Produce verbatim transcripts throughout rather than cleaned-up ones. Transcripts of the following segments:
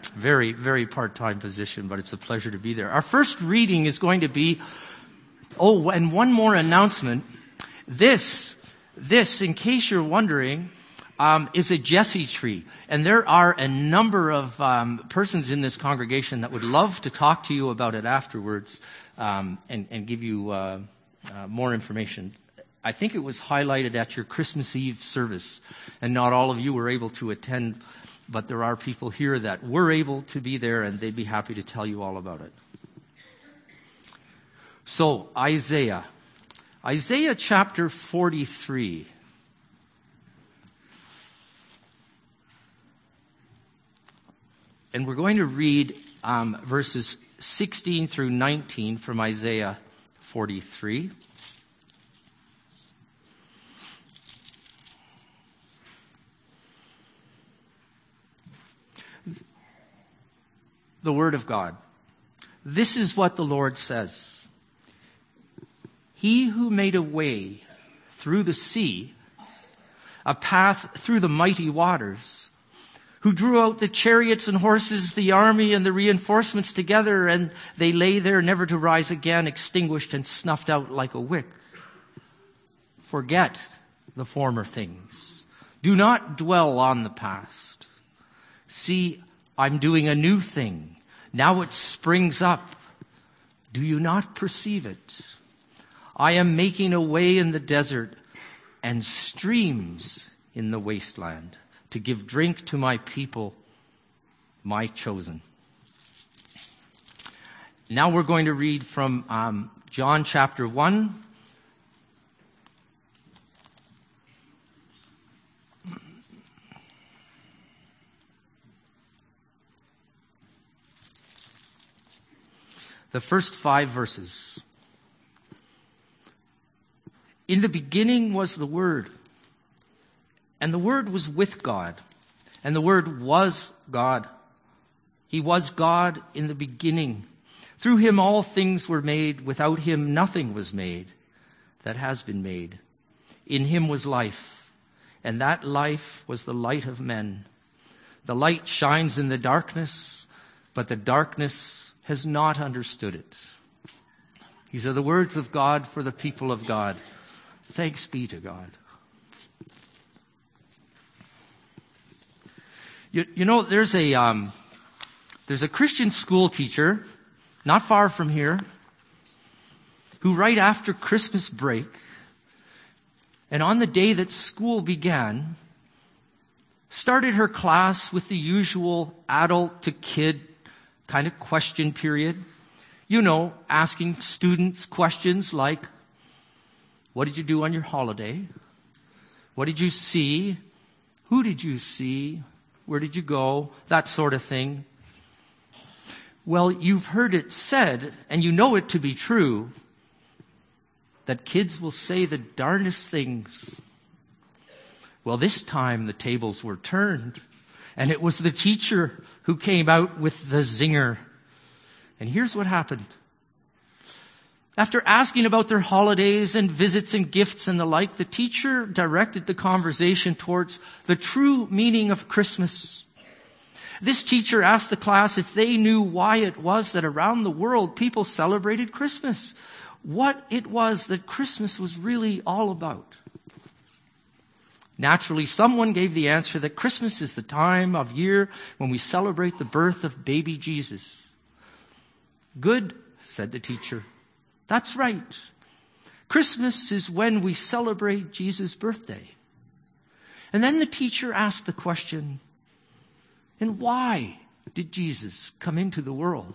Very, very part-time position, but it's a pleasure to be there. Our first reading is going to be, oh, and one more announcement. This, this, in case you're wondering, um, is a Jesse tree. And there are a number of um, persons in this congregation that would love to talk to you about it afterwards um, and, and give you uh, uh, more information. I think it was highlighted at your Christmas Eve service, and not all of you were able to attend, but there are people here that were able to be there, and they'd be happy to tell you all about it. So, Isaiah. Isaiah chapter forty-three. And we're going to read um, verses sixteen through nineteen from Isaiah forty-three. The Word of God. This is what the Lord says. He who made a way through the sea, a path through the mighty waters, who drew out the chariots and horses, the army and the reinforcements together, and they lay there never to rise again, extinguished and snuffed out like a wick. Forget the former things. Do not dwell on the past. See, I'm doing a new thing. Now it springs up. Do you not perceive it? I am making a way in the desert and streams in the wasteland to give drink to my people, my chosen. Now we're going to read from um, John chapter one. The first five verses. In the beginning was the Word, and the Word was with God, and the Word was God. He was God in the beginning. Through him all things were made. Without him nothing was made that has been made. In him was life, and that life was the light of men. The light shines in the darkness, but the darkness has not understood it. These are the words of God for the people of God. Thanks be to God. You, you know, there's a um, there's a Christian school teacher not far from here who, right after Christmas break, and on the day that school began, started her class with the usual adult to kid kind of question period. You know, asking students questions like, what did you do on your holiday? What did you see? Who did you see? Where did you go? That sort of thing. Well, you've heard it said, and you know it to be true, that kids will say the darndest things. Well, this time the tables were turned, and it was the teacher who came out with the zinger. And here's what happened. After asking about their holidays and visits and gifts and the like, the teacher directed the conversation towards the true meaning of Christmas. This teacher asked the class if they knew why it was that around the world people celebrated Christmas. What it was that Christmas was really all about. Naturally, someone gave the answer that Christmas is the time of year when we celebrate the birth of baby Jesus. Good, said the teacher. That's right. Christmas is when we celebrate Jesus' birthday. And then the teacher asked the question, and why did Jesus come into the world?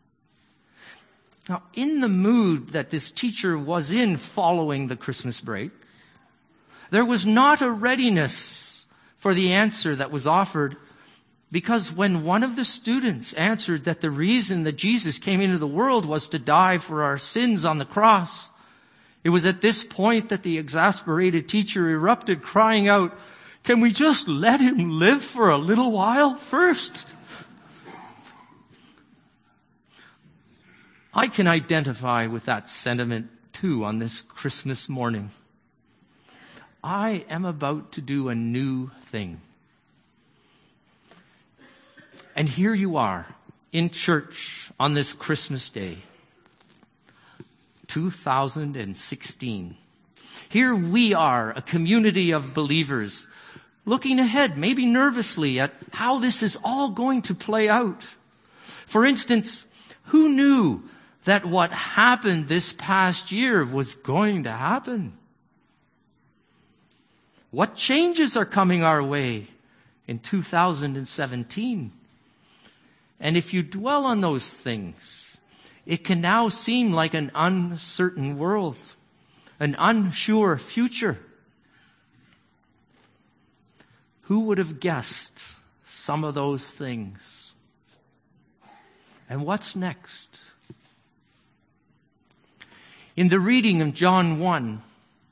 Now, in the mood that this teacher was in following the Christmas break, there was not a readiness for the answer that was offered, because when one of the students answered that the reason that Jesus came into the world was to die for our sins on the cross, it was at this point that the exasperated teacher erupted, crying out, "Can we just let him live for a little while first?" I can identify with that sentiment too on this Christmas morning. I am about to do a new thing. And here you are in church on this Christmas day, two thousand sixteen. Here we are, a community of believers, looking ahead, maybe nervously, at how this is all going to play out. For instance, who knew that what happened this past year was going to happen? What changes are coming our way in two thousand seventeen? And if you dwell on those things, it can now seem like an uncertain world, an unsure future. Who would have guessed some of those things? And what's next? In the reading of John one,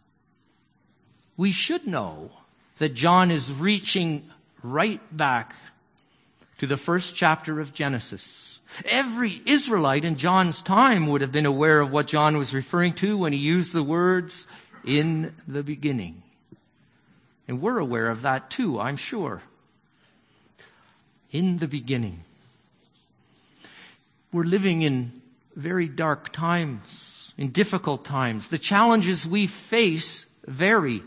we should know that John is reaching right back to the first chapter of Genesis. Every Israelite in John's time would have been aware of what John was referring to when he used the words, "in the beginning." And we're aware of that too, I'm sure. In the beginning. We're living in very dark times, in difficult times. The challenges we face vary.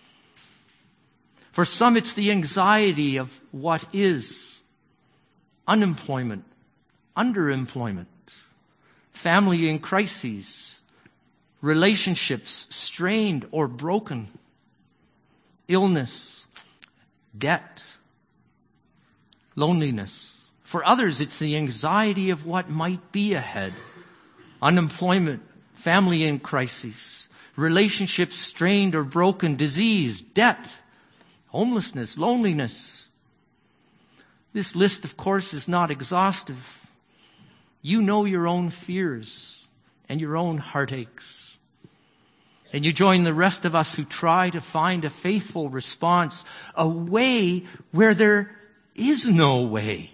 For some, it's the anxiety of what is. Unemployment, underemployment, family in crises, relationships strained or broken, illness, debt, loneliness. For others, it's the anxiety of what might be ahead. Unemployment, family in crises, relationships strained or broken, disease, debt, homelessness, loneliness. This list, of course, is not exhaustive. You know your own fears and your own heartaches. And you join the rest of us who try to find a faithful response, a way where there is no way.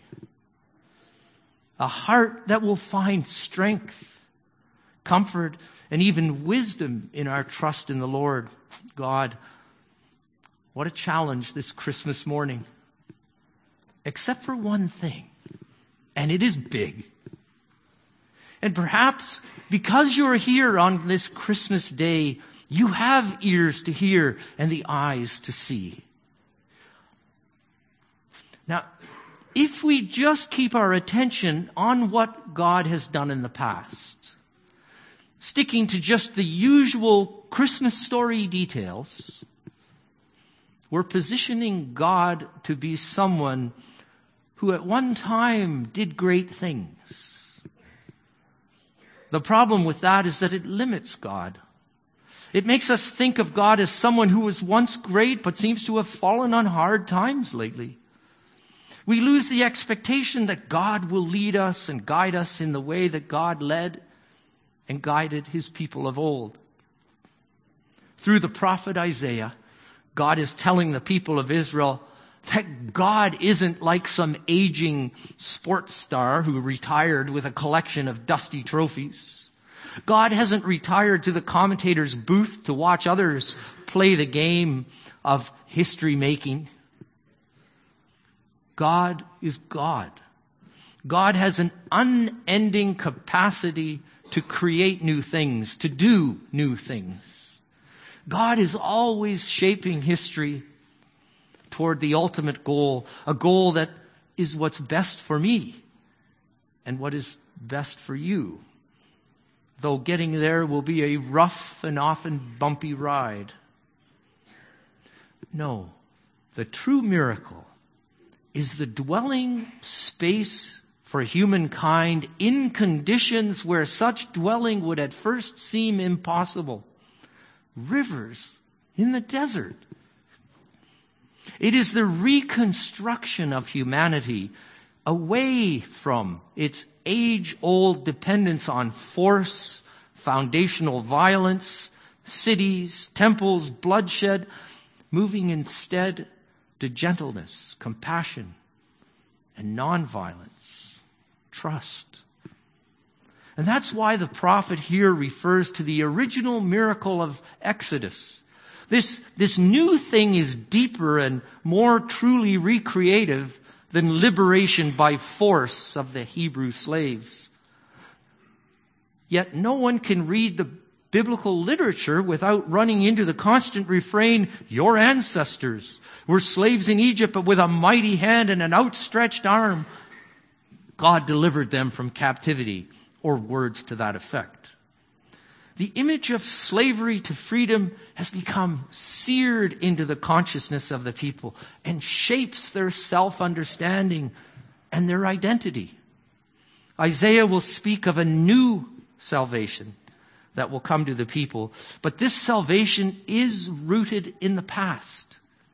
A heart that will find strength, comfort, and even wisdom in our trust in the Lord God. What a challenge this Christmas morning. Except for one thing, and it is big. And perhaps because you're here on this Christmas day, you have ears to hear and the eyes to see. Now, if we just keep our attention on what God has done in the past, sticking to just the usual Christmas story details, we're positioning God to be someone who at one time did great things. The problem with that is that it limits God. It makes us think of God as someone who was once great but seems to have fallen on hard times lately. We lose the expectation that God will lead us and guide us in the way that God led and guided His people of old. Through the prophet Isaiah, God is telling the people of Israel that God isn't like some aging sports star who retired with a collection of dusty trophies. God hasn't retired to the commentator's booth to watch others play the game of history making. God is God. God has an unending capacity to create new things, to do new things. God is always shaping history toward the ultimate goal, a goal that is what's best for me and what is best for you. Though getting there will be a rough and often bumpy ride. No, the true miracle is the dwelling space for humankind in conditions where such dwelling would at first seem impossible. Rivers in the desert. It is the reconstruction of humanity away from its age-old dependence on force, foundational violence, cities, temples, bloodshed, moving instead to gentleness, compassion, and nonviolence, trust. And that's why the prophet here refers to the original miracle of Exodus. This, this new thing is deeper and more truly recreative than liberation by force of the Hebrew slaves. Yet no one can read the biblical literature without running into the constant refrain, your ancestors were slaves in Egypt, but with a mighty hand and an outstretched arm, God delivered them from captivity, or words to that effect. The image of slavery to freedom has become seared into the consciousness of the people and shapes their self-understanding and their identity. Isaiah will speak of a new salvation that will come to the people, but this salvation is rooted in the past.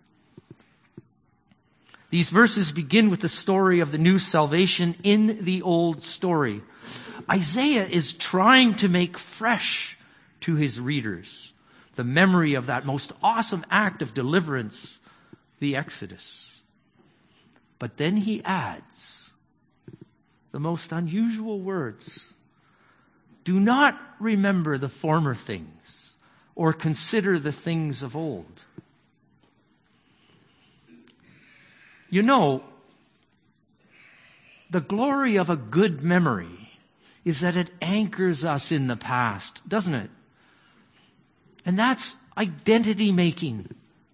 These verses begin with the story of the new salvation in the old story. Isaiah is trying to make fresh to his readers the memory of that most awesome act of deliverance, the Exodus. But then he adds the most unusual words. Do not remember the former things or consider the things of old. You know, the glory of a good memory is that it anchors us in the past, doesn't it? And that's identity making.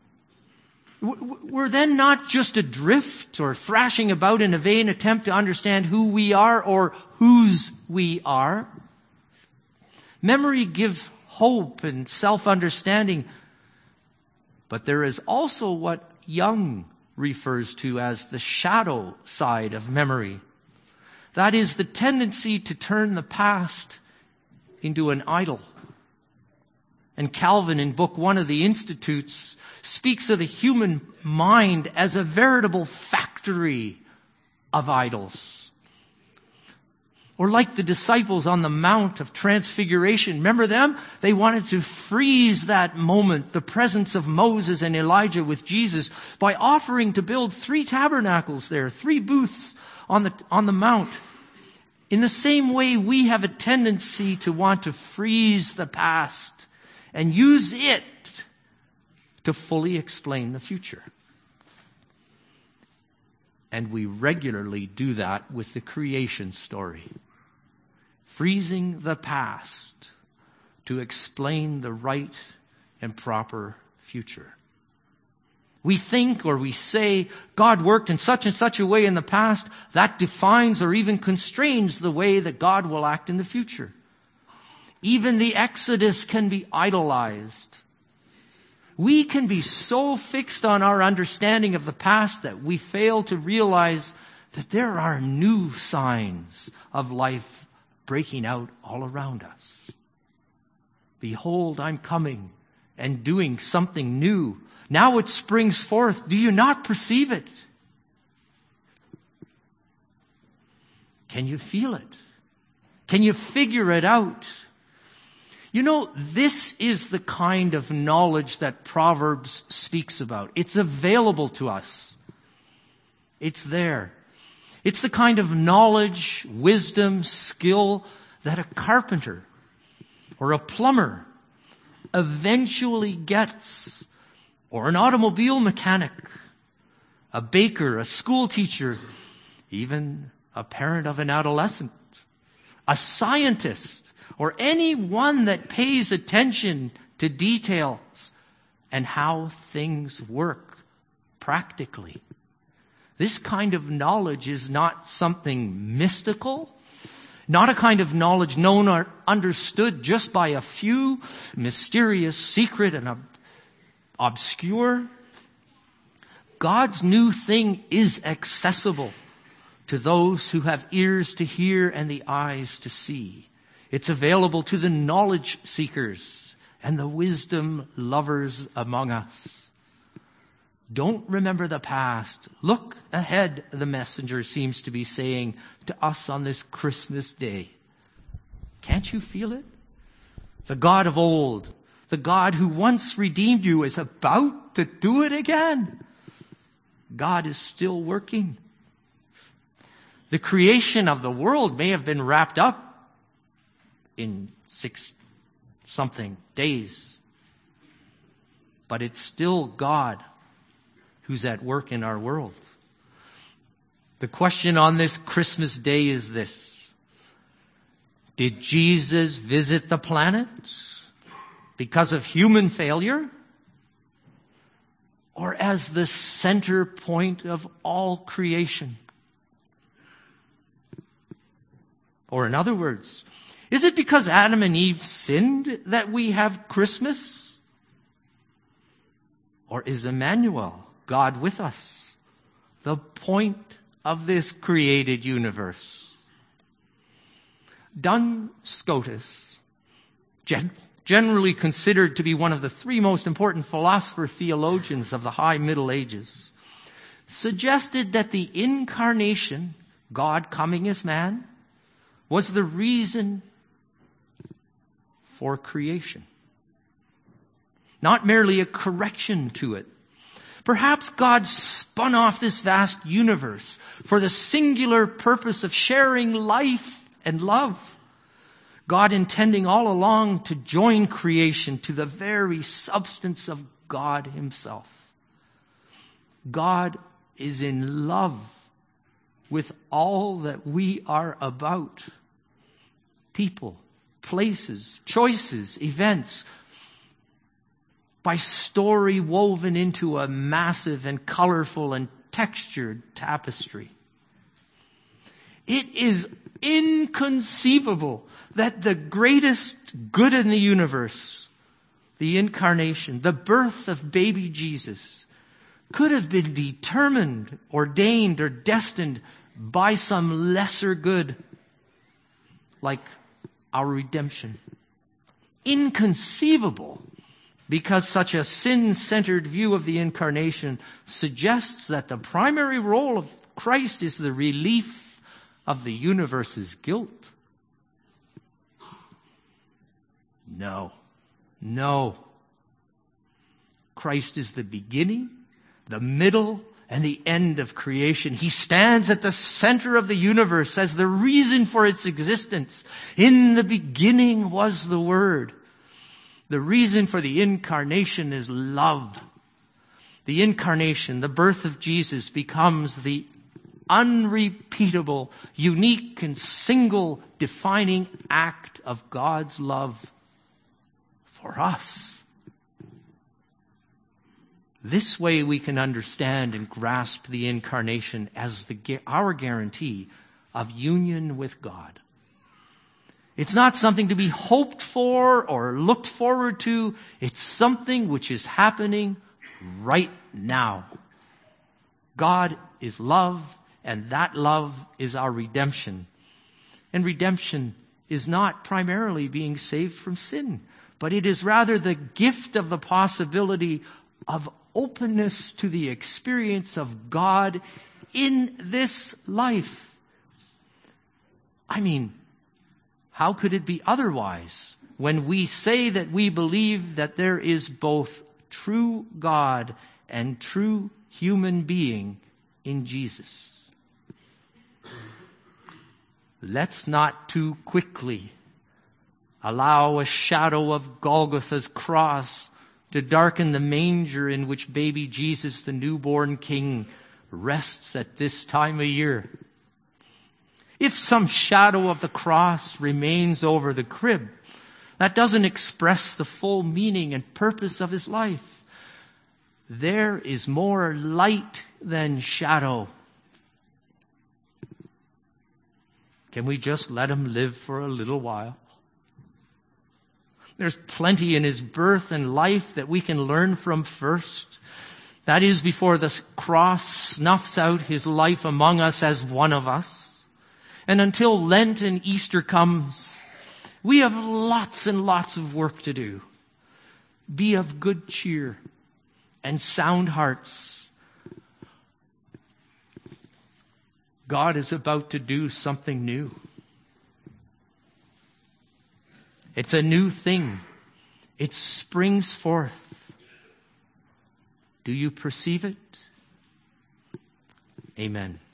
We're then not just adrift or thrashing about in a vain attempt to understand who we are or whose we are. Memory gives hope and self-understanding. But there is also what Jung refers to as the shadow side of memory. That is the tendency to turn the past into an idol. And Calvin, in Book One of the Institutes, speaks of the human mind as a veritable factory of idols. Or like the disciples on the Mount of Transfiguration. Remember them? They wanted to freeze that moment, the presence of Moses and Elijah with Jesus, by offering to build three tabernacles there, three booths on the, on the Mount. In the same way, we have a tendency to want to freeze the past and use it to fully explain the future. And we regularly do that with the creation story. Freezing the past to explain the right and proper future. We think or we say God worked in such and such a way in the past that defines or even constrains the way that God will act in the future. Even the Exodus can be idolized. We can be so fixed on our understanding of the past that we fail to realize that there are new signs of life breaking out all around us. Behold, I'm coming and doing something new. Now it springs forth. Do you not perceive it? Can you feel it? Can you figure it out? You know, this is the kind of knowledge that Proverbs speaks about. It's available to us. It's there. It's the kind of knowledge, wisdom, skill that a carpenter or a plumber eventually gets, or an automobile mechanic, a baker, a school teacher, even a parent of an adolescent, a scientist, or anyone that pays attention to details and how things work practically. This kind of knowledge is not something mystical, not a kind of knowledge known or understood just by a few, mysterious, secret, and ob- obscure. God's new thing is accessible to those who have ears to hear and the eyes to see. It's available to the knowledge seekers and the wisdom lovers among us. Don't remember the past. Look ahead, the messenger seems to be saying to us on this Christmas day. Can't you feel it? The God of old, the God who once redeemed you, is about to do it again. God is still working. The creation of the world may have been wrapped up in six something days, but it's still God who's at work in our world. The question on this Christmas day is this: did Jesus visit the planet because of human failure, or as the center point of all creation? Or in other words, is it because Adam and Eve sinned that we have Christmas? Or is Emmanuel, God with us, the point of this created universe? Duns Scotus, gen- generally considered to be one of the three most important philosopher theologians of the High Middle Ages, suggested that the incarnation, God coming as man, was the reason for creation. Not merely a correction to it. Perhaps God spun off this vast universe for the singular purpose of sharing life and love. God intending all along to join creation to the very substance of God Himself. God is in love with all that we are about. People, places, choices, events, by story woven into a massive and colorful and textured tapestry. It is inconceivable that the greatest good in the universe, the incarnation, the birth of baby Jesus, could have been determined, ordained, or destined by some lesser good, like our redemption. Inconceivable, because such a sin-centered view of the incarnation suggests that the primary role of Christ is the relief of the universe's guilt. No. No. Christ is the beginning, the middle, and the end of creation. He stands at the center of the universe as the reason for its existence. In the beginning was the Word. The reason for the incarnation is love. The incarnation, the birth of Jesus, becomes the unrepeatable, unique, and single defining act of God's love for us. This way we can understand and grasp the incarnation as the, our guarantee of union with God. It's not something to be hoped for or looked forward to. It's something which is happening right now. God is love, and that love is our redemption. And redemption is not primarily being saved from sin, but it is rather the gift of the possibility of openness to the experience of God in this life. I mean, how could it be otherwise when we say that we believe that there is both true God and true human being in Jesus? Let's not too quickly allow a shadow of Golgotha's cross to darken the manger in which baby Jesus, the newborn King, rests at this time of year. If some shadow of the cross remains over the crib, that doesn't express the full meaning and purpose of His life. There is more light than shadow. Can we just let Him live for a little while? There's plenty in His birth and life that we can learn from first. That is, before the cross snuffs out His life among us as one of us. And until Lent and Easter comes, we have lots and lots of work to do. Be of good cheer and sound hearts. God is about to do something new. It's a new thing. It springs forth. Do you perceive it? Amen.